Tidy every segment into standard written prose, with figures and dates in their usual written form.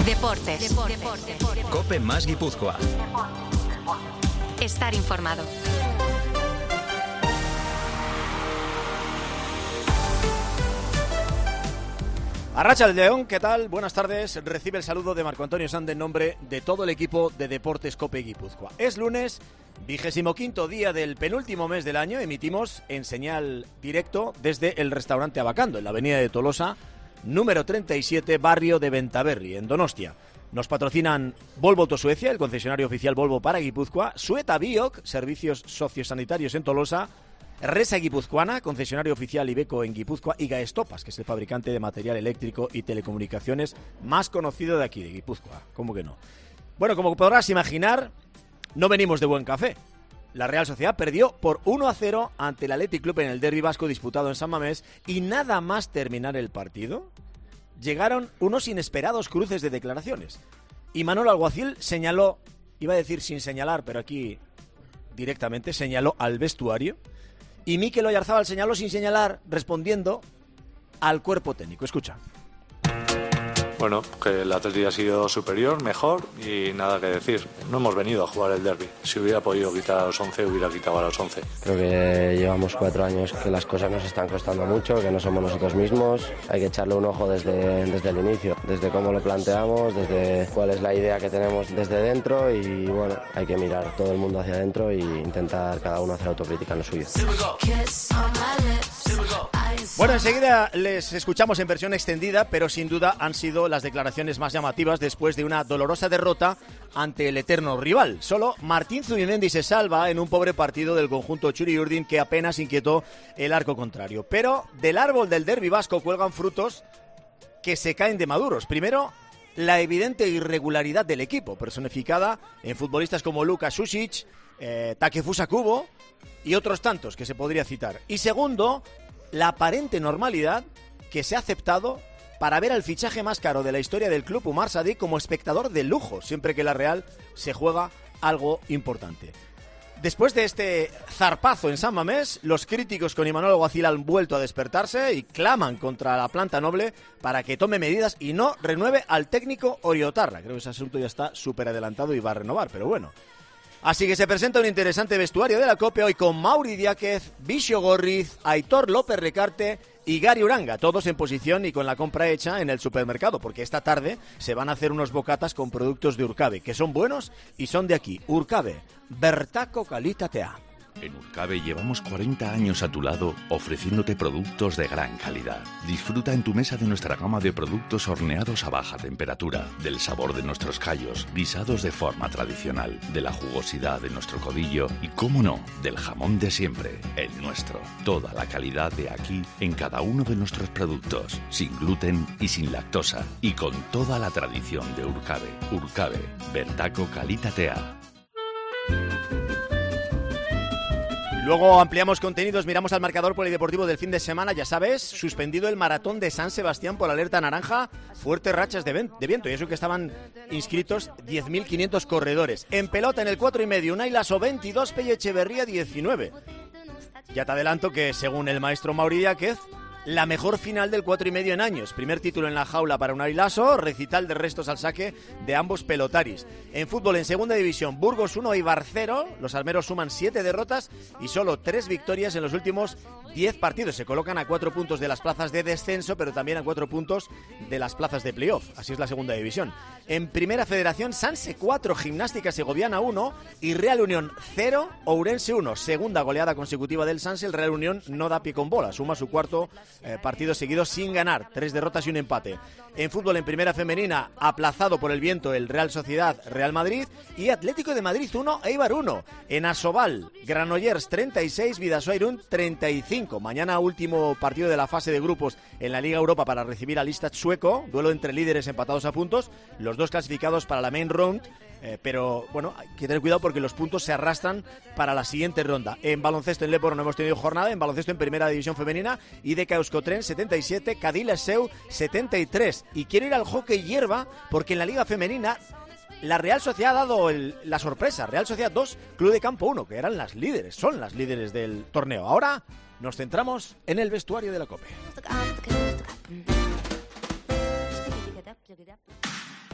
Deportes. COPE más Guipúzcoa. Estar informado. Arratsaldeon, ¿qué tal? Buenas tardes. Recibe el saludo de Marco Antonio Sande en nombre de todo el equipo de Deportes COPE Guipúzcoa. Es lunes, 25º día del penúltimo mes del año. Emitimos en señal directo desde el restaurante Abacando, en la avenida de Tolosa, número 37, barrio de Bentaberri, en Donostia. Nos patrocinan Volvo Auto Suecia, el concesionario oficial Volvo para Guipúzcoa, Sueta Bioc, servicios sociosanitarios en Tolosa, Resa Guipuzcoana, concesionario oficial Iveco en Guipúzcoa, y Gaestopas, que es el fabricante de material eléctrico y telecomunicaciones más conocido de aquí, de Guipúzcoa. ¿Cómo que no? Bueno, como podrás imaginar, no venimos de buen café. La Real Sociedad perdió por 1-0 ante el Athletic Club en el derbi vasco disputado en San Mamés, y nada más terminar el partido, llegaron unos inesperados cruces de declaraciones. Y Manolo Alguacil señaló, iba a decir sin señalar, pero aquí directamente señaló al vestuario. Y Mikel Oyarzábal señaló sin señalar, respondiendo al cuerpo técnico. Escucha. Bueno, que el Atleti ha sido superior, mejor y nada que decir. No hemos venido a jugar el derbi. Si hubiera podido quitar a los 11, hubiera quitado a los 11. Creo que llevamos 4 años que las cosas nos están costando mucho, que no somos nosotros mismos. Hay que echarle un ojo desde el inicio, desde cómo lo planteamos, desde cuál es la idea que tenemos desde dentro, y bueno, hay que mirar todo el mundo hacia adentro e intentar cada uno hacer autocrítica en lo suyo. Bueno, enseguida les escuchamos en versión extendida, pero sin duda han sido las declaraciones más llamativas después de una dolorosa derrota ante el eterno rival. Solo Martín Zubimendi se salva en un pobre partido del conjunto Txuri-Urdin que apenas inquietó el arco contrario. Pero del árbol del derbi vasco cuelgan frutos que se caen de maduros. Primero, la evidente irregularidad del equipo, personificada en futbolistas como Luka Sušić, Takefusa Kubo y otros tantos que se podría citar. Y segundo, la aparente normalidad que se ha aceptado para ver al fichaje más caro de la historia del club, Umar Sadik, como espectador de lujo, siempre que la Real se juega algo importante. Después de este zarpazo en San Mamés, los críticos con Imanol Alguacil han vuelto a despertarse y claman contra la planta noble para que tome medidas y no renueve al técnico Oriotarra. Creo que ese asunto ya está súper adelantado y va a renovar, pero bueno. Así que se presenta un interesante vestuario de la COPE hoy con Mauri Diáquez, Bixio Gorriz, Aitor López Recarte y Gary Uranga, todos en posición y con la compra hecha en el supermercado, porque esta tarde se van a hacer unos bocatas con productos de Urcabe, que son buenos y son de aquí. Urcabe, bertako kalitatea. En Urcabe llevamos 40 años a tu lado ofreciéndote productos de gran calidad. Disfruta en tu mesa de nuestra gama de productos horneados a baja temperatura, del sabor de nuestros callos, guisados de forma tradicional, de la jugosidad de nuestro codillo y, cómo no, del jamón de siempre, el nuestro. Toda la calidad de aquí en cada uno de nuestros productos, sin gluten y sin lactosa, y con toda la tradición de Urcabe. Urcabe, bertako kalitatea. Luego ampliamos contenidos, miramos al marcador polideportivo del fin de semana. Ya sabes, suspendido el maratón de San Sebastián por alerta naranja, fuertes rachas de viento, y eso que estaban inscritos 10.500 corredores. En pelota en el 4,5, Unai Laso 22, Pello Echeverría 19. Ya te adelanto que según el maestro Mauri Diáquez, la mejor final del 4,5 en años. Primer título en la jaula para Unai Laso, recital de restos al saque de ambos pelotaris. En fútbol, en segunda división, Burgos 1, Eibar 0. Los armeros suman 7 derrotas y solo 3 victorias en los últimos 10 partidos. Se colocan a 4 puntos de las plazas de descenso, pero también a 4 puntos de las plazas de playoff. Así es la segunda división. En primera federación, Sanse 4, Gimnástica Segoviana 1 y Real Unión 0, Ourense 1. Segunda goleada consecutiva del Sanse. El Real Unión no da pie con bola. Suma su cuarto partido seguido sin ganar. 3 derrotas y un empate. En fútbol, en primera femenina, aplazado por el viento el Real Sociedad, Real Madrid y Atlético de Madrid 1, Eibar 1. En Asobal, Granollers 36, Bidasoa Irún 35. Mañana último partido de la fase de grupos en la Liga Europa para recibir al Istad sueco. Duelo entre líderes empatados a puntos. Los dos clasificados para la main round. Pero bueno, hay que tener cuidado porque los puntos se arrastran para la siguiente ronda. En baloncesto en Leporo no hemos tenido jornada. En baloncesto en primera división femenina, IDK Euskotren 77, Cadillaceu Seu 73. Y quiero ir al hockey hierba porque en la liga femenina la Real Sociedad ha dado la sorpresa. Real Sociedad 2, Club de Campo 1, que eran las líderes, son las líderes del torneo. Ahora nos centramos en el vestuario de la COPE.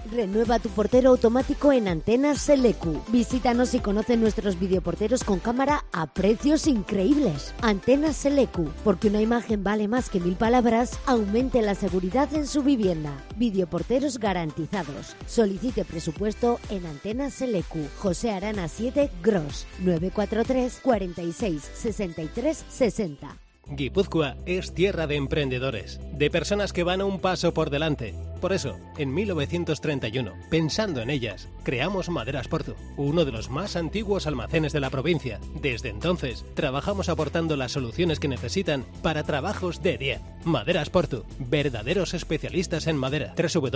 Renueva tu portero automático en Antenas Selecu. Visítanos y conoce nuestros videoporteros con cámara a precios increíbles. Antenas Selecu, porque una imagen vale más que 1000 palabras, aumente la seguridad en su vivienda. Videoporteros garantizados. Solicite presupuesto en Antenas Selecu. José Arana 7 Gros 943 46 63 60. Guipúzcoa es tierra de emprendedores, de personas que van un paso por delante. Por eso, en 1931, pensando en ellas, creamos Maderas Portu, uno de los más antiguos almacenes de la provincia. Desde entonces, trabajamos aportando las soluciones que necesitan para trabajos de 10. Maderas Portu, verdaderos especialistas en madera.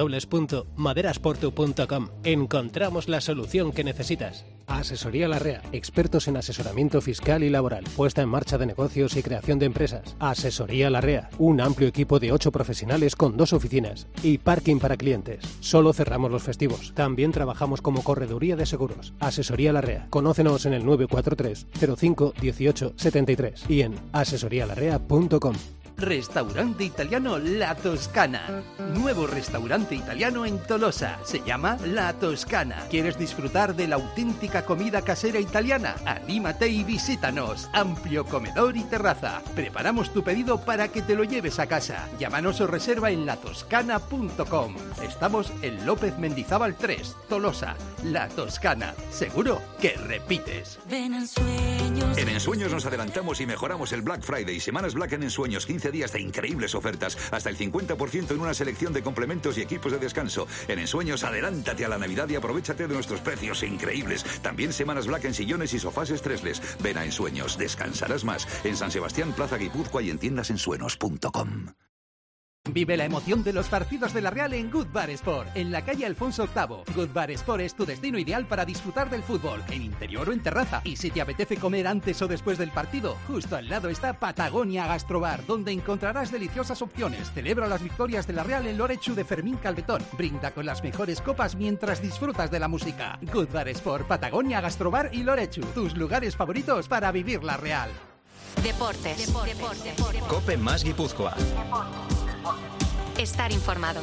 www.maderasportu.com. Encontramos la solución que necesitas. Asesoría Larrea, expertos en asesoramiento fiscal y laboral, puesta en marcha de negocios y creación de empresas. Asesoría Larrea, un amplio equipo de 8 profesionales con 2 oficinas y parking para clientes. Solo cerramos los festivos. También trabajamos como correduría de seguros. Asesoría Larrea. Conócenos en el 943 05 18 73 y en asesorialarrea.com. Restaurante italiano La Toscana. Nuevo restaurante italiano en Tolosa. Se llama La Toscana. ¿Quieres disfrutar de la auténtica comida casera italiana? Anímate y visítanos. Amplio comedor y terraza. Preparamos tu pedido para que te lo lleves a casa. Llámanos o reserva en latoscana.com. Estamos en López Mendizábal 3, Tolosa. La Toscana. Seguro que repites. Ven en Sueños. En Ensueños nos adelantamos y mejoramos el Black Friday. Semanas Black en Ensueños. 15 días de increíbles ofertas. Hasta el 50% en una selección de complementos y equipos de descanso. En Ensueños, adelántate a la Navidad y aprovechate de nuestros precios increíbles. También semanas Black en sillones y sofás estresles. Ven a Ensueños. Descansarás más. En San Sebastián, Plaza Guipúzcoa y en tiendasensuenos.com. Vive la emoción de los partidos de la Real en Good Bar Sport, en la calle Alfonso VIII. Good Bar Sport es tu destino ideal para disfrutar del fútbol, en interior o en terraza. Y si te apetece comer antes o después del partido, justo al lado está Patagonia Gastrobar, donde encontrarás deliciosas opciones. Celebra las victorias de la Real en Lorechu de Fermín Calvetón. Brinda con las mejores copas mientras disfrutas de la música. Good Bar Sport, Patagonia Gastrobar y Lorechu, tus lugares favoritos para vivir la Real. Deportes. Cope más Guipúzcoa. Estar informado.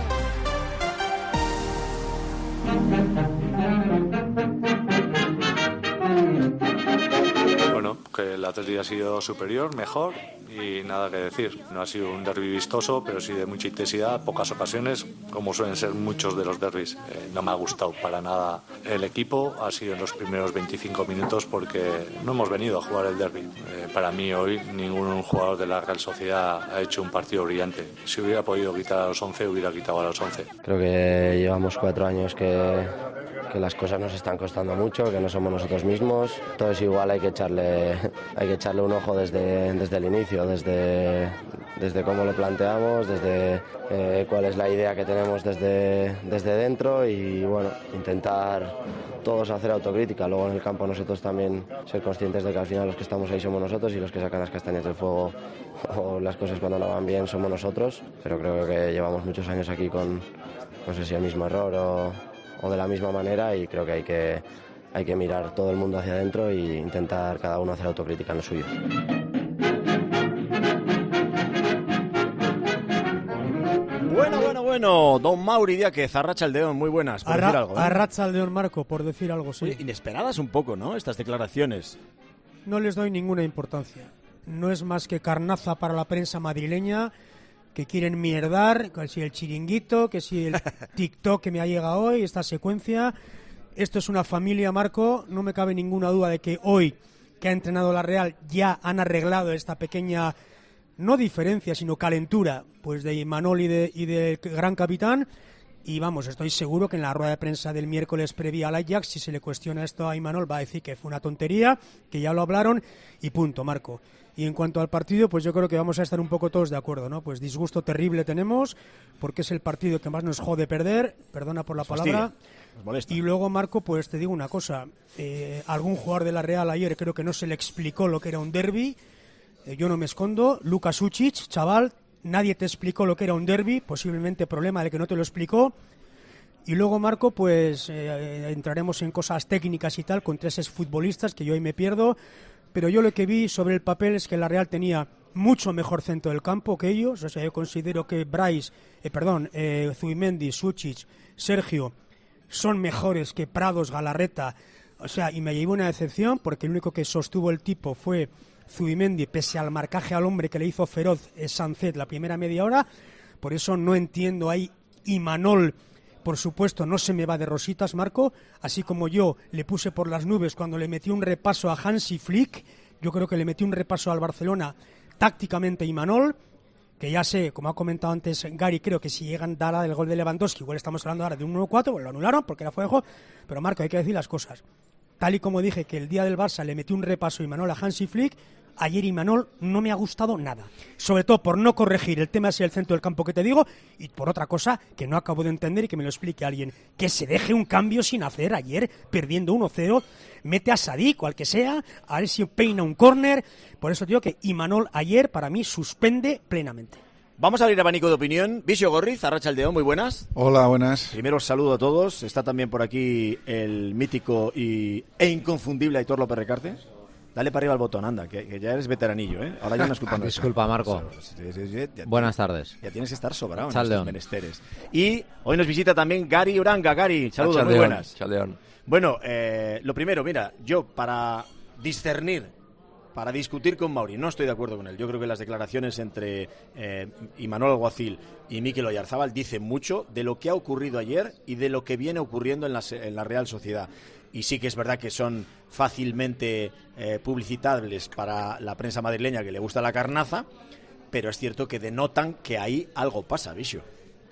Bueno, que el Atleti ha sido superior, mejor y nada que decir. No ha sido un derbi vistoso, pero sí de mucha intensidad, pocas ocasiones, como suelen ser muchos de los derbis. No me ha gustado para nada el equipo, ha sido en los primeros 25 minutos porque no hemos venido a jugar el derbi. Para mí hoy ningún jugador de la Real Sociedad ha hecho un partido brillante. Si hubiera podido quitar a los 11, hubiera quitado a los 11. Creo que llevamos 4 años que las cosas nos están costando mucho, que no somos nosotros mismos. Entonces igual hay que echarle un ojo desde el inicio, desde cómo lo planteamos, desde cuál es la idea que tenemos desde dentro y bueno, intentar todos hacer autocrítica. Luego en el campo nosotros también ser conscientes de que al final los que estamos ahí somos nosotros y los que sacan las castañas del fuego o las cosas cuando no van bien somos nosotros. Pero creo que llevamos muchos años aquí con, no sé si el mismo error o de la misma manera y creo que hay que mirar todo el mundo hacia adentro e intentar cada uno hacer autocrítica en lo suyo. Bueno, don Mauri Díaz, Arratsaldeon, muy buenas, por decir algo. Arratsaldeon, Marco, por decir algo, sí. Oye, inesperadas un poco, ¿no?, estas declaraciones. No les doy ninguna importancia. No es más que carnaza para la prensa madrileña, que quieren mierdar, que si el chiringuito, que si el TikTok que me ha llegado hoy, esta secuencia. Esto es una familia, Marco, no me cabe ninguna duda de que hoy, que ha entrenado la Real, ya han arreglado esta pequeña, no diferencia, sino calentura, pues de Imanol y del gran capitán. Y vamos, estoy seguro que en la rueda de prensa del miércoles previa al Ajax, si se le cuestiona esto a Imanol, va a decir que fue una tontería, que ya lo hablaron y punto, Marco. Y en cuanto al partido, pues yo creo que vamos a estar un poco todos de acuerdo, ¿no? Pues disgusto terrible tenemos, porque es el partido que más nos jode perder, perdona por la palabra. Nos molesta. Y luego, Marco, pues te digo una cosa, algún jugador de la Real ayer creo que no se le explicó lo que era un derbi, yo no me escondo, Luka Sučić, chaval, nadie te explicó lo que era un derbi, posiblemente problema de que no te lo explicó. Y luego, Marco, pues entraremos en cosas técnicas y tal, con 3 exfutbolistas, que yo ahí me pierdo, pero yo lo que vi sobre el papel es que la Real tenía mucho mejor centro del campo que ellos. O sea, yo considero que Zubimendi, Sučić, Sergio son mejores que Prados, Galarreta. O sea, y me llevé una decepción porque el único que sostuvo el tipo fue Zubimendi, pese al marcaje al hombre que le hizo feroz Sancet la primera media hora. Por eso no entiendo ahí. Imanol, por supuesto, no se me va de rositas, Marco, así como yo le puse por las nubes cuando le metí un repaso a Hansi Flick. Yo creo que le metí un repaso al Barcelona tácticamente Imanol, que ya sé, como ha comentado antes Gary, creo que si llegan a dar el gol de Lewandowski, igual estamos hablando ahora de un 1-4, pues lo anularon porque era fuego, pero Marco, hay que decir las cosas. Tal y como dije que el día del Barça le metí un repaso a Imanol a Hansi Flick, ayer Imanol no me ha gustado nada. Sobre todo por no corregir el tema ese del centro del campo que te digo, y por otra cosa que no acabo de entender y que me lo explique alguien. Que se deje un cambio sin hacer ayer, perdiendo 1-0, mete a Sadik o al que sea, a ver si peina un córner. Por eso digo que Imanol ayer para mí suspende plenamente. Vamos a abrir abanico de opinión. Visio Gorriz, Arratsaldeon, muy buenas. Hola, buenas. Primero os saludo a todos. Está también por aquí el mítico e inconfundible Aitor López Recarte. Dale para arriba al botón, anda, que ya eres veteranillo, ¿eh? Ahora ya no es culpa nuestra. Disculpa, Marco. Buenas tardes. Ya tienes que estar sobrado en estos menesteres. Y hoy nos visita también Gary Uranga. Gary, saludos, muy buenas. Chaldeón. Bueno, lo primero, mira, yo para discernir, para discutir con Mauri, no estoy de acuerdo con él. Yo creo que las declaraciones entre Imanol Alguacil y Mikel Oyarzábal dicen mucho de lo que ha ocurrido ayer y de lo que viene ocurriendo en la Real Sociedad. Y sí que es verdad que son fácilmente publicitables para la prensa madrileña que le gusta la carnaza, pero es cierto que denotan que ahí algo pasa, Visio.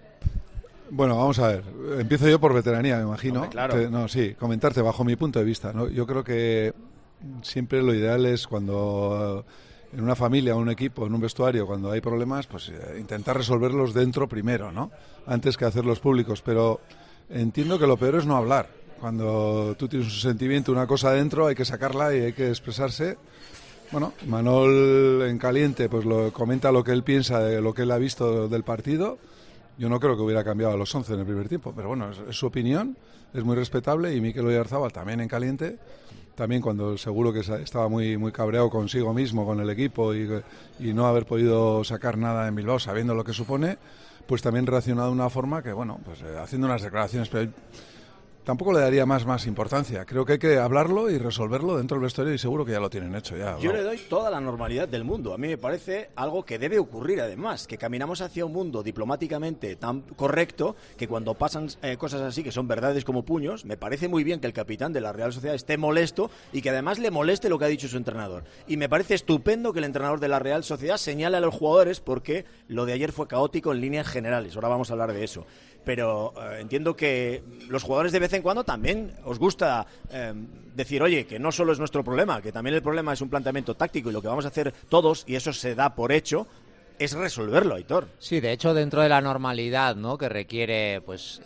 Bueno, vamos a ver. Empiezo yo por veteranía, me imagino. Hombre, claro. Comentarte bajo mi punto de vista, ¿no? Yo creo que siempre lo ideal es cuando en una familia, un equipo, en un vestuario, cuando hay problemas, pues intentar resolverlos dentro primero, ¿no? Antes que hacerlos públicos. Pero entiendo que lo peor es no hablar. Cuando tú tienes un sentimiento, una cosa dentro, hay que sacarla y hay que expresarse. Bueno, Manol en caliente pues comenta lo que él piensa de lo que él ha visto del partido. Yo no creo que hubiera cambiado a los 11 en el primer tiempo, pero bueno, es su opinión, es muy respetable. Y Mikel Oyarzábal también en caliente, también cuando seguro que estaba muy, muy cabreado consigo mismo, con el equipo y no haber podido sacar nada en Bilbao sabiendo lo que supone, pues también reaccionado de una forma que, bueno, pues haciendo unas declaraciones, pero tampoco le daría más importancia. Creo que hay que hablarlo y resolverlo dentro del vestuario y seguro que ya lo tienen hecho. Yo le doy toda la normalidad del mundo. A mí me parece algo que debe ocurrir además, que caminamos hacia un mundo diplomáticamente tan correcto que cuando pasan cosas así, que son verdades como puños, me parece muy bien que el capitán de la Real Sociedad esté molesto y que además le moleste lo que ha dicho su entrenador. Y me parece estupendo que el entrenador de la Real Sociedad señale a los jugadores porque lo de ayer fue caótico en líneas generales. Ahora vamos a hablar de eso. Pero entiendo que los jugadores de vez en cuando también os gusta decir, oye, que no solo es nuestro problema, que también el problema es un planteamiento táctico y lo que vamos a hacer todos, y eso se da por hecho, es resolverlo, Aitor. Sí, de hecho, dentro de la normalidad, ¿no?, que requiere, pues,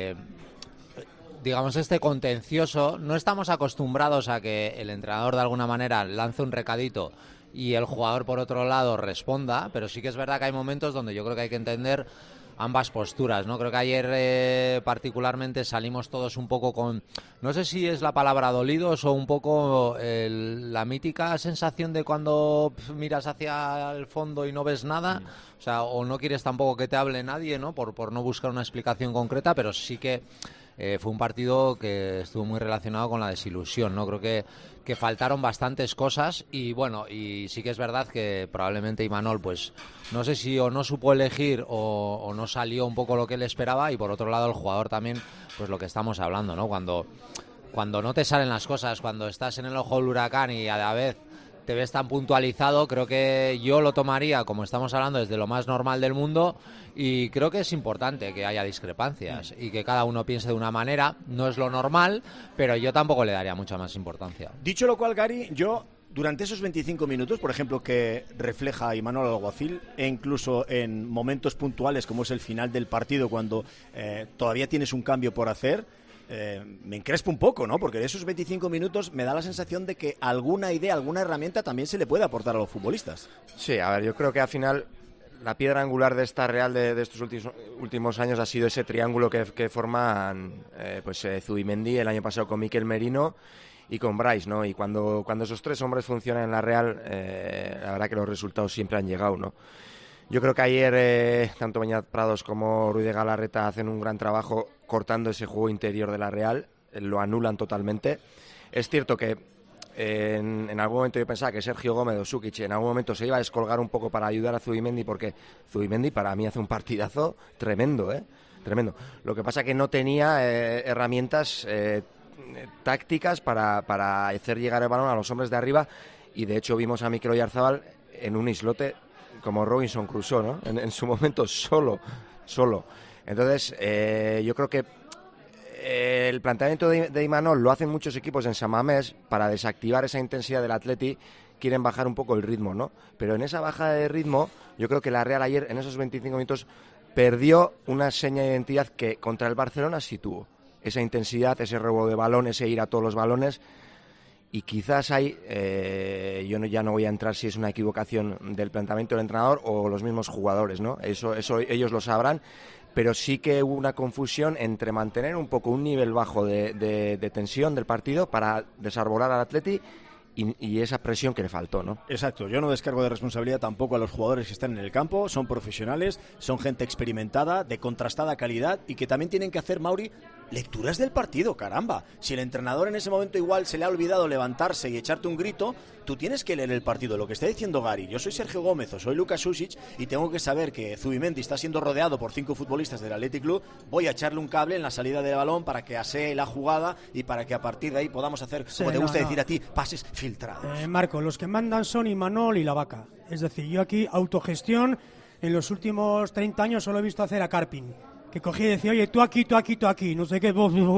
digamos, este contencioso, no estamos acostumbrados a que el entrenador de alguna manera lance un recadito y el jugador, por otro lado, responda, pero sí que es verdad que hay momentos donde yo creo que hay que entender ambas posturas, ¿no? Creo que ayer particularmente salimos todos un poco con, no sé si es la palabra dolidos o un poco la mítica sensación de cuando miras hacia el fondo y no ves nada, o sea, o no quieres tampoco que te hable nadie, ¿no? Por no buscar una explicación concreta, pero sí que fue un partido que estuvo muy relacionado con la desilusión, ¿no? Creo que faltaron bastantes cosas y bueno, y sí que es verdad que probablemente Imanol, pues no sé si o no supo elegir o no salió un poco lo que él esperaba, y por otro lado el jugador también, pues lo que estamos hablando, ¿no? Cuando no te salen las cosas, cuando estás en el ojo del huracán y a la vez te ves tan puntualizado, creo que yo lo tomaría, como estamos hablando, desde lo más normal del mundo, y creo que es importante que haya discrepancias y que cada uno piense de una manera. No es lo normal, pero yo tampoco le daría mucha más importancia. Dicho lo cual, Gary, yo durante esos 25 minutos, por ejemplo, que refleja Imanol Alguacil, e incluso en momentos puntuales como es el final del partido, cuando todavía tienes un cambio por hacer, me encrespo un poco, ¿no? Porque de esos 25 minutos me da la sensación de que alguna idea, alguna herramienta también se le puede aportar a los futbolistas. Sí, a ver, yo creo que al final la piedra angular de esta Real de estos últimos años ha sido ese triángulo que forman Zubimendi el año pasado con Mikel Merino y con Bryce, ¿no? Y cuando esos tres hombres funcionan en la Real, la verdad que los resultados siempre han llegado, ¿no? Yo creo que ayer tanto Beñat Prados como Ruiz de Galarreta hacen un gran trabajo cortando ese juego interior de la Real, lo anulan totalmente. Es cierto que en algún momento yo pensaba que Sergio Gómez o Sukic en algún momento se iba a descolgar un poco para ayudar a Zubimendi, porque Zubimendi para mí hace un partidazo tremendo, tremendo. Lo que pasa que no tenía herramientas tácticas para hacer llegar el balón a los hombres de arriba, y de hecho vimos a Mikel Oyarzabal en un islote como Robinson Crusoe, ¿no? En su momento solo. Entonces yo creo que el planteamiento de Imanol lo hacen muchos equipos en San Mamés para desactivar esa intensidad del Atleti. Quieren bajar un poco el ritmo, ¿no? Pero en esa bajada de ritmo yo creo que la Real ayer en esos 25 minutos perdió una seña de identidad que contra el Barcelona sí tuvo. Esa intensidad, ese robo de balón, ese ir a todos los balones. Y quizás hay, ya no voy a entrar si es una equivocación del planteamiento del entrenador o los mismos jugadores, ¿no? Eso ellos lo sabrán, pero sí que hubo una confusión entre mantener un poco un nivel bajo de tensión del partido para desarbolar al Atleti y esa presión que le faltó, ¿no? Exacto, yo no descargo de responsabilidad tampoco a los jugadores que están en el campo, son profesionales, son gente experimentada, de contrastada calidad y que también tienen que hacer, Mauri, lecturas del partido, caramba. Si el entrenador en ese momento igual se le ha olvidado levantarse y echarte un grito, tú tienes que leer el partido. Lo que está diciendo Gary, yo soy Sergio Gómez o soy Luka Susic y tengo que saber que Zubimendi está siendo rodeado por 5 futbolistas del Athletic Club, voy a echarle un cable en la salida del balón para que asee la jugada y para que a partir de ahí podamos hacer, como te gusta decir a ti, pases filtrados. Marco, los que mandan son Imanol y la Vaca. Es decir, yo aquí autogestión en los últimos 30 años solo he visto hacer a Karpin, que cogía y decía, oye, tú aquí, no sé qué,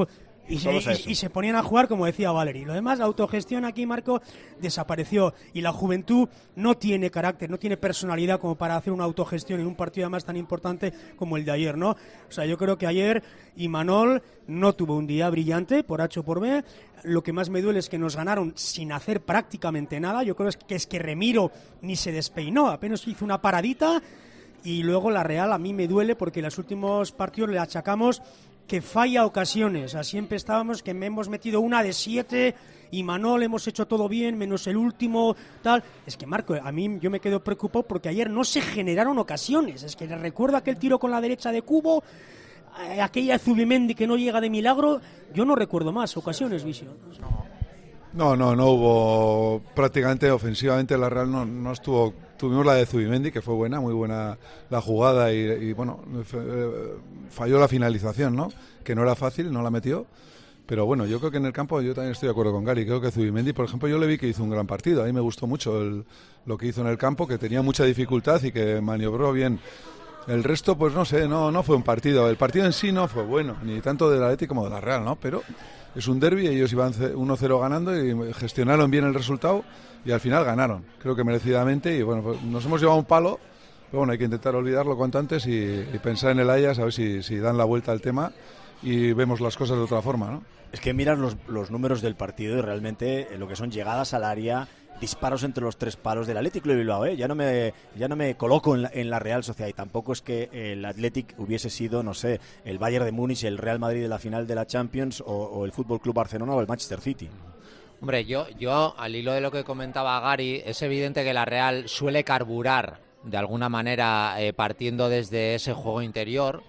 y se ponían a jugar como decía Valeri. Lo demás, la autogestión aquí, Marco, desapareció, y la juventud no tiene carácter, no tiene personalidad como para hacer una autogestión en un partido además tan importante como el de ayer, ¿no? O sea, yo creo que ayer Imanol no tuvo un día brillante, por H o por B. Lo que más me duele es que nos ganaron sin hacer prácticamente nada. Yo creo que es que Remiro ni se despeinó, apenas hizo una paradita. Y luego la Real a mí me duele porque en los últimos partidos le achacamos que falla ocasiones. Así empezábamos, que me hemos metido una de 7 y Manol hemos hecho todo bien, menos el último, tal. Es que, Marco, a mí yo me quedo preocupado porque ayer no se generaron ocasiones. Es que recuerdo aquel tiro con la derecha de Cubo, aquella Zubimendi que no llega de milagro. Yo no recuerdo más ocasiones, Visio. No hubo prácticamente ofensivamente. La Real no estuvo. Tuvimos la de Zubimendi, que fue buena, muy buena la jugada y bueno, falló la finalización, ¿no? Que no era fácil, no la metió. Pero bueno, yo creo que en el campo, yo también estoy de acuerdo con Gary. Creo que Zubimendi, por ejemplo, yo le vi que hizo un gran partido. A mí me gustó mucho lo que hizo en el campo, que tenía mucha dificultad y que maniobró bien. El resto, pues no sé, no fue un partido. El partido en sí no fue bueno, ni tanto del Atleti como de la Real, ¿no? Pero es un derbi, ellos iban 1-0 ganando y gestionaron bien el resultado y al final ganaron, creo que merecidamente. Y bueno, pues nos hemos llevado un palo, pero bueno, hay que intentar olvidarlo cuanto antes y pensar en el Ajax, a ver si dan la vuelta al tema y vemos las cosas de otra forma, ¿no? Es que miras los números del partido y realmente lo que son llegadas al área, disparos entre los 3 palos del Athletic Club de Bilbao, ¿eh? Ya no me coloco en la Real Sociedad, y tampoco es que el Athletic hubiese sido, no sé, el Bayern de Múnich, el Real Madrid de la final de la Champions o el Fútbol Club Barcelona o el Manchester City. Hombre, yo al hilo de lo que comentaba Gary, es evidente que la Real suele carburar de alguna manera partiendo desde ese juego interior.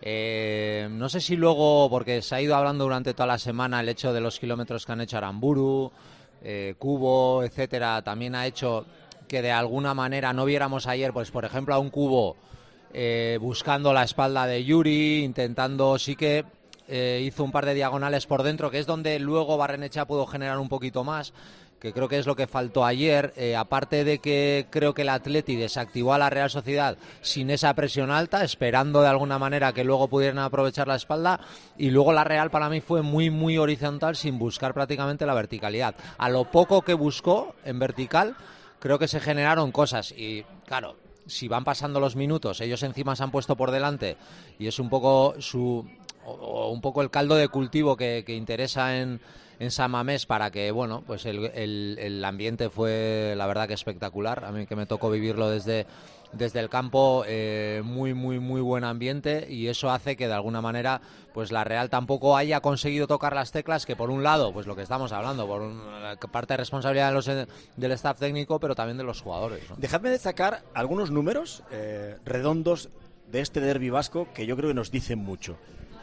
No sé si luego, porque se ha ido hablando durante toda la semana el hecho de los kilómetros que han hecho Aramburu, Cubo, etcétera, también ha hecho que de alguna manera no viéramos ayer, pues por ejemplo, a un Cubo buscando la espalda de Yuri, intentando, sí que hizo un par de diagonales por dentro, que es donde luego Barrenechea pudo generar un poquito más, que creo que es lo que faltó ayer, aparte de que creo que el Atleti desactivó a la Real Sociedad sin esa presión alta, esperando de alguna manera que luego pudieran aprovechar la espalda, y luego la Real para mí fue muy muy horizontal sin buscar prácticamente la verticalidad. A lo poco que buscó en vertical, creo que se generaron cosas, y claro, si van pasando los minutos, ellos encima se han puesto por delante, y es un poco un poco el caldo de cultivo que interesa en San Mamés para que, bueno, pues el ambiente fue la verdad que espectacular. A mí que me tocó vivirlo desde el campo, muy buen ambiente, y eso hace que de alguna manera pues la Real tampoco haya conseguido tocar las teclas que, por un lado, pues lo que estamos hablando, por parte de responsabilidad del staff técnico, pero también de los jugadores, ¿no? Dejadme destacar algunos números redondos de este derbi vasco que yo creo que nos dicen mucho.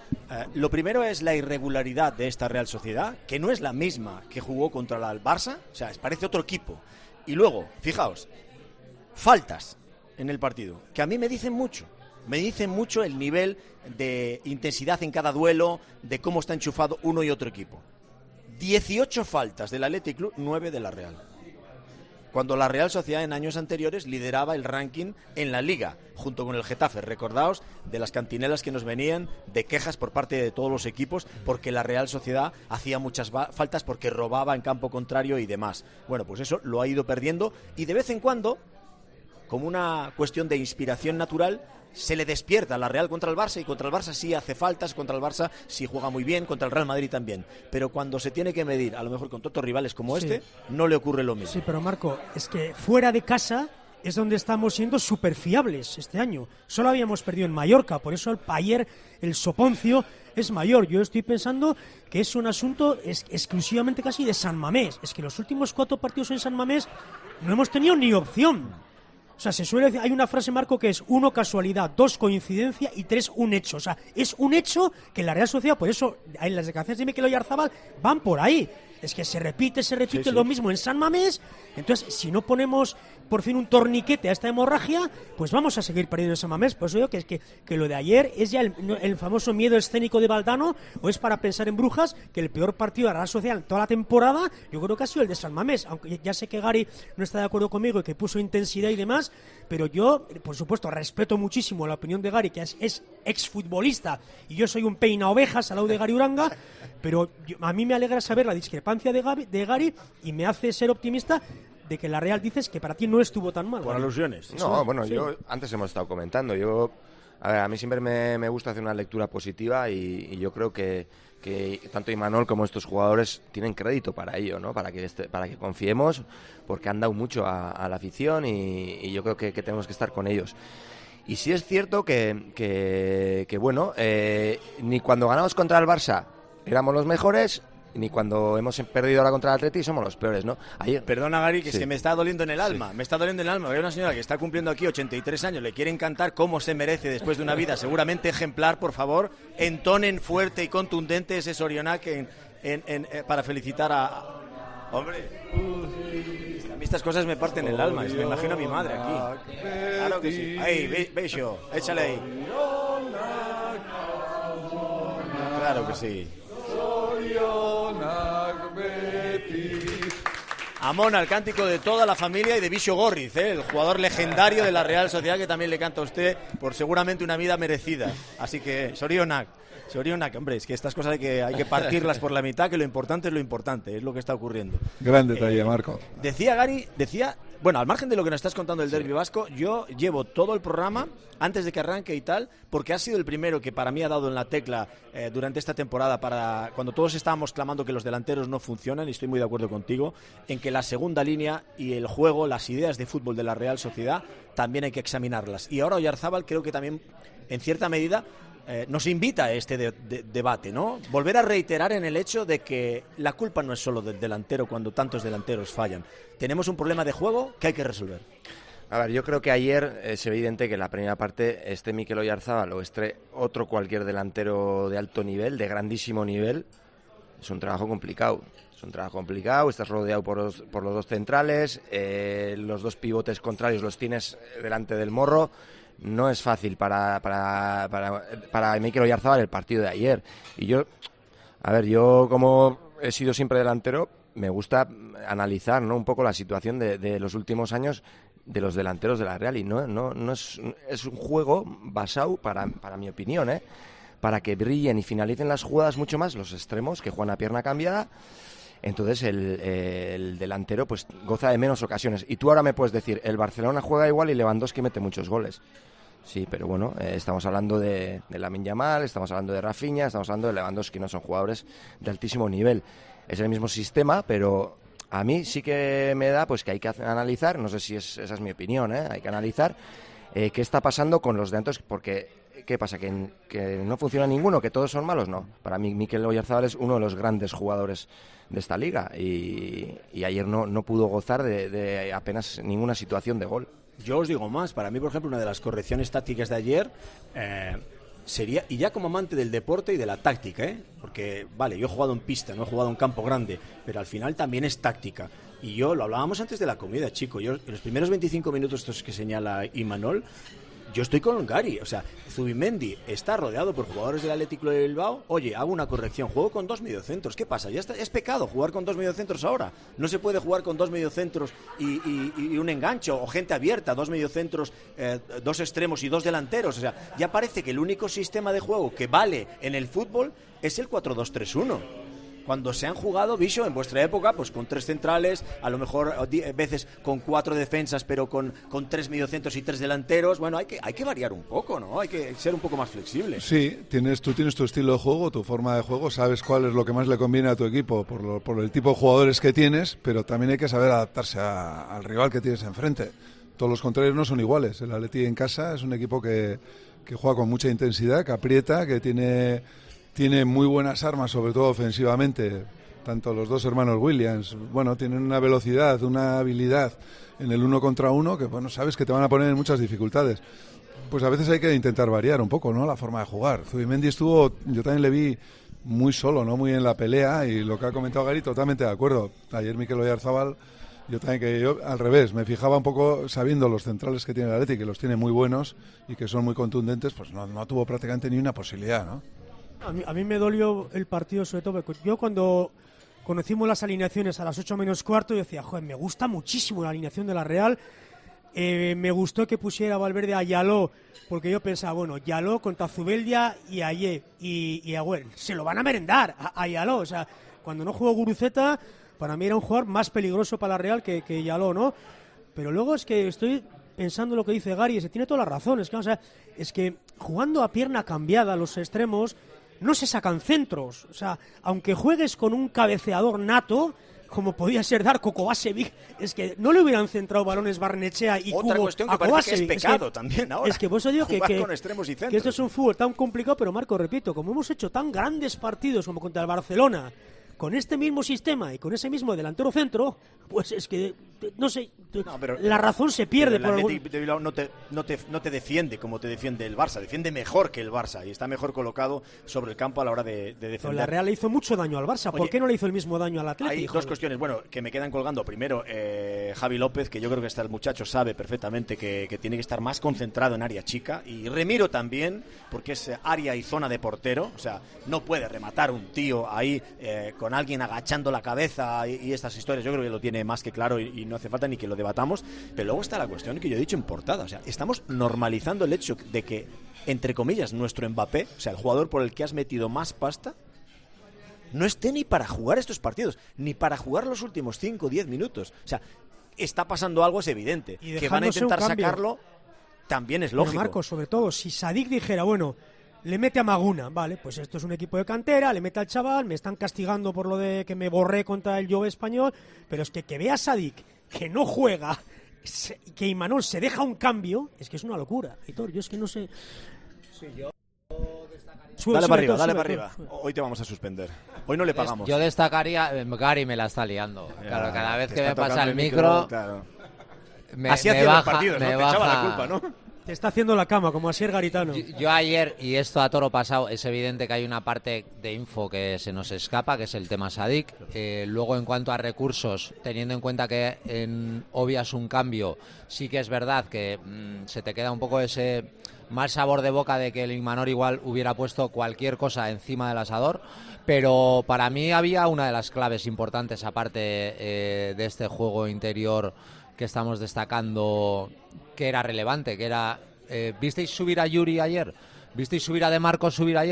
Lo primero es la irregularidad de esta Real Sociedad, que no es la misma que jugó contra el Barça, o sea, parece otro equipo. Y luego, fijaos, faltas en el partido, que a mí me dicen mucho el nivel de intensidad en cada duelo, de cómo está enchufado uno y otro equipo. 18 faltas del Athletic Club, 9 de la Real. Cuando la Real Sociedad en años anteriores lideraba el ranking en la Liga, junto con el Getafe. Recordaos de las cantinelas que nos venían de quejas por parte de todos los equipos porque la Real Sociedad hacía muchas faltas, porque robaba en campo contrario y demás. Bueno, pues eso lo ha ido perdiendo, y de vez en cuando, como una cuestión de inspiración natural, se le despierta a la Real contra el Barça, y contra el Barça sí hace faltas, contra el Barça sí juega muy bien, contra el Real Madrid también. Pero cuando se tiene que medir, a lo mejor con otros rivales como este, no le ocurre lo mismo. Sí, pero Marco, es que fuera de casa es donde estamos siendo súper fiables este año. Solo habíamos perdido en Mallorca, por eso ayer el soponcio es mayor. Yo estoy pensando que es un asunto exclusivamente casi de San Mamés. Es que los últimos 4 partidos en San Mamés no hemos tenido ni opción. O sea, se suele decir, hay una frase, Marco, que es 1 casualidad, 2 coincidencia y 3 un hecho. O sea, es un hecho que la Real Sociedad, por eso en las declaraciones de Mikel Oyarzabal van por ahí. Es que se repite lo mismo en San Mamés. Entonces, si no ponemos por fin un torniquete a esta hemorragia, pues vamos a seguir perdiendo en San Mamés. Por eso digo que lo de ayer es ya el famoso miedo escénico de Valdano, o es para pensar en Brujas, que el peor partido de la Real Sociedad en toda la temporada, yo creo que ha sido el de San Mamés. Aunque ya sé que Gary no está de acuerdo conmigo y que puso intensidad y demás, pero yo, por supuesto, respeto muchísimo la opinión de Gary, que es exfutbolista, y yo soy un peina ovejas al lado de Gary Uranga, pero a mí me alegra saber la discrepancia de Gary, y me hace ser optimista de que la Real dices que para ti no estuvo tan mal. Por alusiones. No, bueno, sí. Antes hemos estado comentando, a mí siempre me gusta hacer una lectura positiva, y yo creo que tanto Imanol como estos jugadores tienen crédito para ello, ¿no? Para que confiemos, porque han dado mucho a la afición, y yo creo que tenemos que estar con ellos. Y sí es cierto que bueno, ni cuando ganamos contra el Barça éramos los mejores, ni cuando hemos perdido ahora contra el Atleti somos los peores, ¿no? Ayer... Perdona, Gary, que es que me está doliendo en el alma. Me está doliendo en el alma. Hay una señora que está cumpliendo aquí 83 años, le quieren cantar cómo se merece después de una vida seguramente ejemplar. Por favor, entonen fuerte y contundente ese Sorionak para felicitar a... Hombre, a mí estas cosas me parten el alma. Me imagino a mi madre aquí. Claro que sí. Ahí, Beisho, échale ahí. Claro que sí. Amona, el cántico de toda la familia y de Visho Gorriz, el jugador legendario de la Real Sociedad, que también le canta a usted por seguramente una vida merecida. Así que, Sorionak, hombre, es que estas cosas hay que partirlas por la mitad, que lo importante es lo que está ocurriendo. Gran detalle, Marco. Decía Gary, bueno, al margen de lo que nos estás contando del derbi vasco, yo llevo todo el programa antes de que arranque y tal, porque ha sido el primero que para mí ha dado en la tecla durante esta temporada, para cuando todos estábamos clamando que los delanteros no funcionan, y estoy muy de acuerdo contigo, en que la segunda línea y el juego, las ideas de fútbol de la Real Sociedad, también hay que examinarlas. Y ahora Oyarzabal creo que también, en cierta medida, nos invita a este debate, ¿no? Volver a reiterar en el hecho de que la culpa no es solo del delantero cuando tantos delanteros fallan. Tenemos un problema de juego que hay que resolver. A ver, yo creo que ayer es evidente que en la primera parte Mikel Oyarzabal o otro cualquier delantero de alto nivel, de grandísimo nivel, es un trabajo complicado. Estás rodeado por los 2 centrales, los 2 pivotes contrarios los tienes delante del morro. No es fácil para Mikel Oyarzabal el partido de ayer. Y yo como he sido siempre delantero, me gusta analizar, ¿no?, un poco la situación de los últimos años de los delanteros de la Real, y no es un juego basado, para mi opinión, para que brillen y finalicen las jugadas mucho más los extremos, que juegan a pierna cambiada. Entonces el delantero pues goza de menos ocasiones. Y tú ahora me puedes decir, el Barcelona juega igual y Lewandowski mete muchos goles. Sí, pero bueno, estamos hablando de Lamine Yamal, estamos hablando de Rafinha, estamos hablando de Lewandowski, no son jugadores de altísimo nivel. Es el mismo sistema, pero a mí sí que me da pues que hay que analizar, no sé si esa es mi opinión, hay que analizar qué está pasando con los de antes, porque ¿qué pasa? ¿Que no funciona ninguno? ¿Que todos son malos? No. Para mí Mikel Oyarzabal es uno de los grandes jugadores de esta liga y ayer no pudo gozar de apenas ninguna situación de gol. Yo os digo más, para mí, por ejemplo, una de las correcciones tácticas de ayer sería, y ya como amante del deporte y de la táctica, porque, vale, yo he jugado en pista, no he jugado en campo grande, pero al final también es táctica. Y yo, lo hablábamos antes de la comida, chico, yo en los primeros 25 minutos estos que señala Imanol, yo estoy con Gary, o sea, Zubimendi está rodeado por jugadores del Athletic Club de Bilbao. Oye, hago una corrección, juego con 2 mediocentros. ¿Qué pasa? Ya está, es pecado jugar con 2 mediocentros ahora. No se puede jugar con 2 mediocentros y un engancho o gente abierta, 2 mediocentros, 2 extremos y 2 delanteros. O sea, ya parece que el único sistema de juego que vale en el fútbol es el 4-2-3-1. Cuando se han jugado, Bicho, en vuestra época, pues con 3 centrales, a lo mejor veces con 4 defensas, pero con 3 mediocentros y 3 delanteros. Bueno, hay que variar un poco, ¿no? Hay que ser un poco más flexible. Sí, tú tienes tu estilo de juego, tu forma de juego, sabes cuál es lo que más le conviene a tu equipo por el tipo de jugadores que tienes, pero también hay que saber adaptarse al rival que tienes enfrente. Todos los contrarios no son iguales. El Atleti en casa es un equipo que juega con mucha intensidad, que aprieta, que tiene muy buenas armas, sobre todo ofensivamente, tanto los dos hermanos Williams. Bueno, tienen una velocidad, una habilidad en el 1 contra 1 que, bueno, sabes que te van a poner en muchas dificultades. Pues a veces hay que intentar variar un poco, ¿no?, la forma de jugar. Zubimendi yo también le vi muy solo, ¿no?, muy en la pelea, y lo que ha comentado Gary, totalmente de acuerdo. Ayer Mikel Oyarzabal, yo al revés, me fijaba un poco, sabiendo los centrales que tiene el Athletic, que los tiene muy buenos y que son muy contundentes, pues no tuvo prácticamente ni una posibilidad, ¿no? A mí me dolió el partido, sobre todo porque yo cuando conocimos las alineaciones a las 8 menos cuarto, yo decía, joder, me gusta muchísimo la alineación de la Real. Me gustó que pusiera Valverde a Yaló, porque yo pensaba, bueno, Yaló contra Zubeldia y Aye y Agüel, se lo van a merendar a Yaló. O sea, cuando no jugó Guruceta, para mí era un jugador más peligroso para la Real que Yaló, ¿no? Pero luego es que estoy pensando lo que dice Gary, se tiene toda la razón. Es que jugando a pierna cambiada los extremos no se sacan centros. O sea, aunque juegues con un cabeceador nato, como podía ser Darko Kovačević, es que no le hubieran centrado balones Barnechea y otra Kubo cuestión que a parece Kovačević. que es pecado también ahora. Es que por eso digo que con extremos y centros. Que esto es un fútbol tan complicado, pero Marco, repito, como hemos hecho tan grandes partidos como contra el Barcelona, con este mismo sistema y con ese mismo delantero centro, pues es que, no sé, la razón se pierde. Pero el Athletic de Bilbao no te defiende como te defiende el Barça, defiende mejor que el Barça y está mejor colocado sobre el campo a la hora de defender. Pero la Real le hizo mucho daño al Barça, ¿por qué no le hizo el mismo daño al Athletic? Hay dos cuestiones, bueno, que me quedan colgando. Primero, Javi López, que yo creo que el muchacho sabe perfectamente que tiene que estar más concentrado en área chica, y Remiro también, porque es área y zona de portero, o sea, no puede rematar un tío ahí con alguien agachando la cabeza y estas historias. Yo creo que lo tiene más que claro y no hace falta ni que lo debatamos. Pero luego está la cuestión que yo he dicho en portada, o sea, estamos normalizando el hecho de que, entre comillas, nuestro Mbappé, o sea, el jugador por el que has metido más pasta, no esté ni para jugar estos partidos, ni para jugar los últimos 5 o 10 minutos. O sea, está pasando algo, es evidente. Y que van a intentar sacarlo también es lógico. Pero Marco, sobre todo, si Sadik dijera, bueno, le mete a Maguna, vale, pues esto es un equipo de cantera, le mete al chaval, me están castigando por lo de que me borré contra el Jove español, pero es que vea a Sadik que no juega, que Imanol se deja un cambio, es que es una locura. Hitor, yo es que no sé. Sí, yo dale para arriba. Hoy te vamos a suspender. Hoy no le pagamos. Yo destacaría, Gary me la está liando. Claro, cada vez que me pasa el micro, claro. me así hacía los partidos, ¿no? Te echaba la culpa, ¿no? Te está haciendo la cama, como Asier Garitano. Yo ayer, y esto a toro pasado, es evidente que hay una parte de info que se nos escapa, que es el tema Sadik. Luego, en cuanto a recursos, teniendo en cuenta que obvias un cambio, sí que es verdad que se te queda un poco ese mal sabor de boca de que el Imanol igual hubiera puesto cualquier cosa encima del asador. Pero para mí había una de las claves importantes, aparte de este juego interior que estamos destacando, que era relevante, que era... ¿visteis subir a Yuri ayer? ¿Visteis subir a De Marcos subir ayer?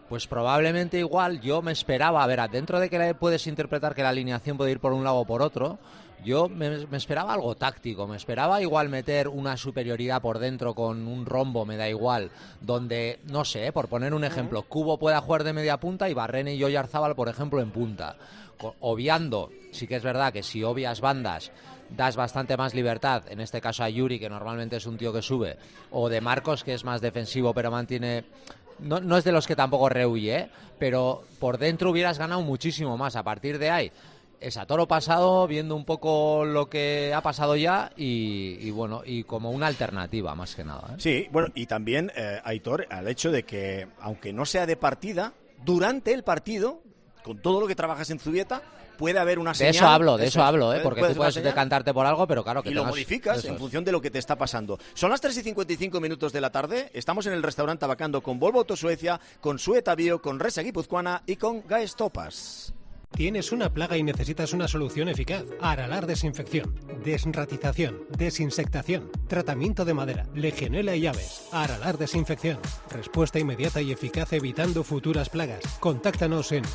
Pues probablemente igual yo me esperaba, a ver, dentro de que puedes interpretar que la alineación puede ir por un lado o por otro, yo me esperaba algo táctico, me esperaba igual meter una superioridad por dentro con un rombo, me da igual, donde, no sé, por poner un ejemplo, Cubo pueda jugar de media punta y Barrene y Oyarzábal, por ejemplo, en punta. Obviando, sí que es verdad que si obvias bandas das bastante más libertad, en este caso a Yuri, que normalmente es un tío que sube, o de Marcos, que es más defensivo pero mantiene... No es de los que tampoco rehuye, pero por dentro hubieras ganado muchísimo más. A partir de ahí, es a toro pasado, viendo un poco lo que ha pasado ya y bueno, y como una alternativa más que nada. Sí, bueno, y también, Aitor, al hecho de que, aunque no sea de partida, durante el partido, con todo lo que trabajas en Zubieta, puede haber una señal. De eso hablo, porque tú puedes decantarte por algo, pero claro que lo modificas en función de lo que te está pasando. Son las 3:55 de la tarde, estamos en el restaurante Tabacando con Volvo Auto Suecia, con Sueta Bio, con Resa Guipuzcoana y con Gaes Topas. ¿Tienes una plaga y necesitas una solución eficaz? Aralar Desinfección, desratización, desinsectación, tratamiento de madera, legionela y aves. Aralar Desinfección. Respuesta inmediata y eficaz evitando futuras plagas. Contáctanos en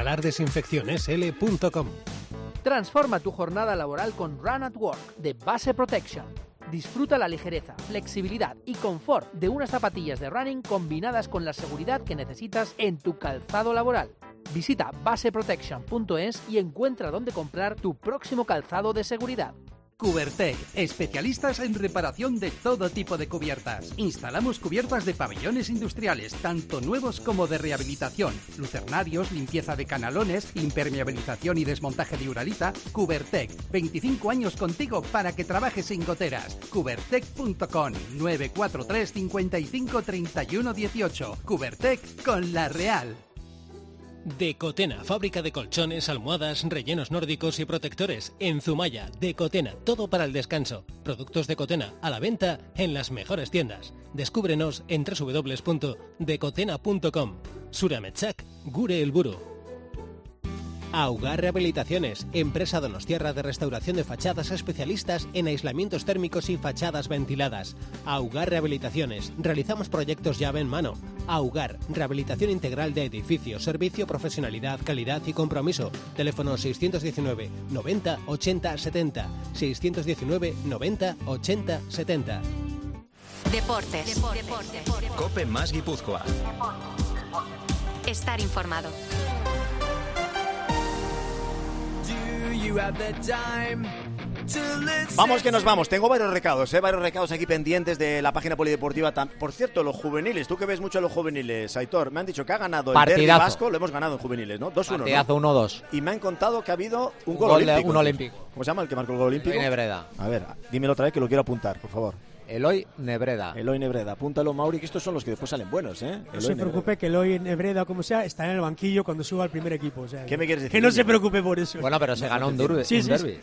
aralardesinfeccionsl.com. Transforma tu jornada laboral con Run at Work de Base Protection. Disfruta la ligereza, flexibilidad y confort de unas zapatillas de running combinadas con la seguridad que necesitas en tu calzado laboral. Visita baseprotection.es y encuentra dónde comprar tu próximo calzado de seguridad. Cubertec, especialistas en reparación de todo tipo de cubiertas. Instalamos cubiertas de pabellones industriales, tanto nuevos como de rehabilitación, lucernarios, limpieza de canalones, impermeabilización y desmontaje de Uralita. Cubertec, 25 años contigo para que trabajes sin goteras. Cubertec.com, 943 55 31 18. Cubertec con La Real. Decotena, fábrica de colchones, almohadas, rellenos nórdicos y protectores. En Zumaya, Decotena, todo para el descanso. Productos Decotena, a la venta en las mejores tiendas. Descúbrenos en www.decotena.com. Surametsak, Gure el Buru. Augar Rehabilitaciones, empresa donostiarra de restauración de fachadas, especialistas en aislamientos térmicos y fachadas ventiladas. Augar Rehabilitaciones, realizamos proyectos llave en mano. Augar, rehabilitación integral de edificios, servicio, profesionalidad, calidad y compromiso. Teléfono 619 90 80 70. 619 90 80 70. Deportes. Cope más Guipúzcoa. Estar informado. Vamos que nos vamos, tengo varios recados aquí pendientes de la página polideportiva. Por cierto, los juveniles, tú que ves mucho a los juveniles, Aitor, me han dicho que ha ganado el derbi vasco, lo hemos ganado en juveniles, ¿no? 2-1, partidazo, ¿no? 1-2. Y me han contado que ha habido un gol olímpico. Un olímpico. ¿Cómo se llama el que marcó el gol olímpico? Eloy Nebreda. A ver, dímelo otra vez que lo quiero apuntar, por favor. Eloy Nebreda. Eloy Nebreda, apúntalo, Mauri, que estos son los que después salen buenos, ¿eh? No se preocupe que Eloy Nebreda, como sea, está en el banquillo cuando suba al primer equipo. O sea, ¿qué me quieres decir? Que no se preocupe por eso. Bueno, pero se ganó un derbi. Sí.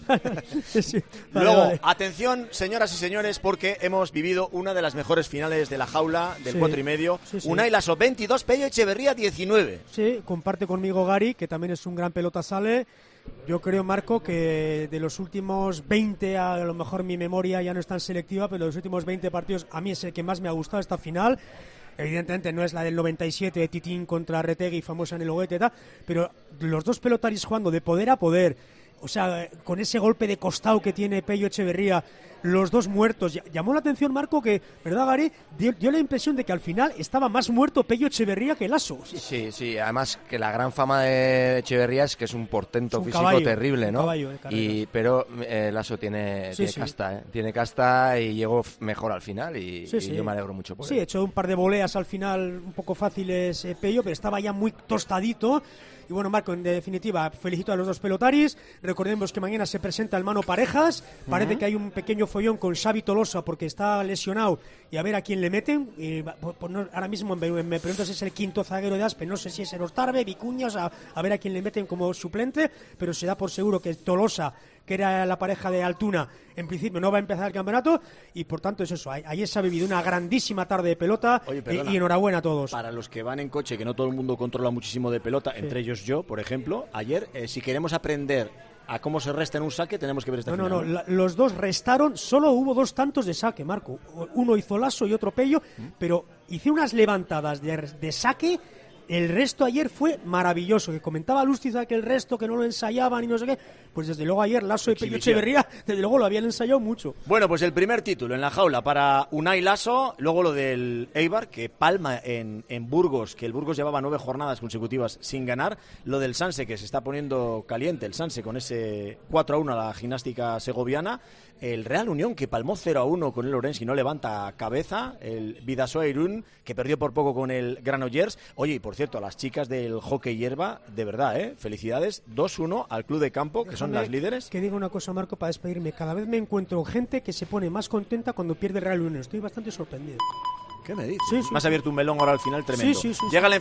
Luego, atención, señoras y señores, porque hemos vivido una de las mejores finales de la jaula del 4,5. Unai Laso 22, Pello Echeverría 19. Sí, comparte conmigo Gary, que también es un gran pelota sale. Yo creo, Marco, que de los últimos 20, a lo mejor mi memoria ya no es tan selectiva, pero de los últimos 20 partidos, a mí es el que más me ha gustado esta final. Evidentemente no es la del 97 de Titín contra Retegui, famosa en el Oguete, pero los dos pelotaris jugando de poder a poder, o sea, con ese golpe de costado que tiene Pello Echeverría, los dos muertos. Llamó la atención, Marco, que, ¿verdad, Gary? Dio la impresión de que al final estaba más muerto Pello Echeverría que Laso. Sí, además que la gran fama de Echeverría es que es un portento físico caballo, terrible, ¿no? Pero Laso tiene casta, tiene casta y llegó mejor al final y yo me alegro mucho por él. Sí, echó un par de voleas al final un poco fáciles Pello, pero estaba ya muy tostadito. Y bueno, Marco, en definitiva, felicito a los dos pelotaris. Recordemos que mañana se presenta el mano parejas. Parece que hay un pequeño follón con Xavi Tolosa porque está lesionado y a ver a quién le meten. Ahora mismo me pregunto si es el quinto zaguero de Aspe, no sé si es el Ostarbe, Vicuña, o sea, a ver a quién le meten como suplente, pero se da por seguro que Tolosa, que era la pareja de Altuna, en principio no va a empezar el campeonato y por tanto es eso. Ayer se ha vivido una grandísima tarde de pelota. Oye, y enhorabuena a todos. Para los que van en coche, que no todo el mundo controla muchísimo de pelota, entre ellos yo, por ejemplo, ayer, si queremos aprender a cómo se resta en un saque, tenemos que ver esta final. No, los dos restaron, solo hubo 2 tantos de saque, Marco. Uno hizo Laso y otro Pello, pero hice unas levantadas de saque El resto ayer fue maravilloso, que comentaba Lustiza que el resto que no lo ensayaban y no sé qué, pues desde luego ayer Lasso y Pello Echeverría, desde luego lo habían ensayado mucho. Bueno, pues el primer título en la jaula para Unai Lasso, luego lo del Eibar, que palma en Burgos, que el Burgos llevaba 9 jornadas consecutivas sin ganar, lo del Sanse, que se está poniendo caliente, el Sanse con ese 4-1 a la Gimnástica Segoviana, el Real Unión, que palmó 0-1 con el Orense y no levanta cabeza, el Bidasoa Irún, que perdió por poco con el Granollers. Oye, y por cierto, a las chicas del hockey hierba, de verdad, felicidades, 2-1 al Club de Campo, que son las líderes. Que diga una cosa, Marco, para despedirme. Cada vez me encuentro gente que se pone más contenta cuando pierde el Real Unión. Estoy bastante sorprendido. ¿Qué me dices? Sí, Me has abierto un melón ahora al final tremendo. Sí. Llega el